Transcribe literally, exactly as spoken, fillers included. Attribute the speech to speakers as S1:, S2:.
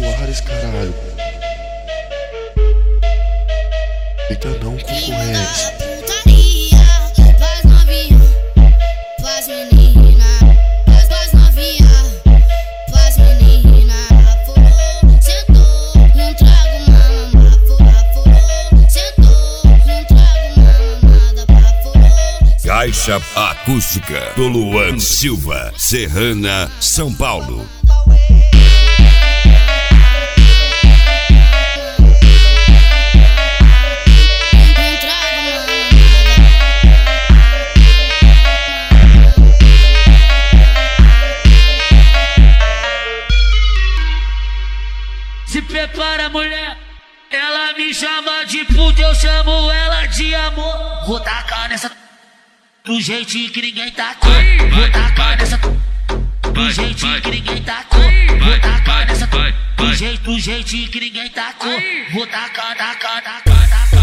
S1: Soares, caralho. Eita não, concorrência.
S2: Faz novinha, faz menina, faz, faz novinha, faz menina. Aforou, sentou, não trago uma mamada. Aforou, sentou, não trago uma mamada. Aforou.
S3: Caixa Acústica do Luan Silva, Serrana, São Paulo.
S4: Se prepara, mulher, ela me chama de puta, eu chamo ela de amor. Vou tacar nessa do jeitinho que ninguém tacou. Vou tacar nessa do jeitinho que ninguém tacou. Vou tacar nessa do jeito, do jeitinho que ninguém tacou. Vou tacar, tacar, tacar, tacar.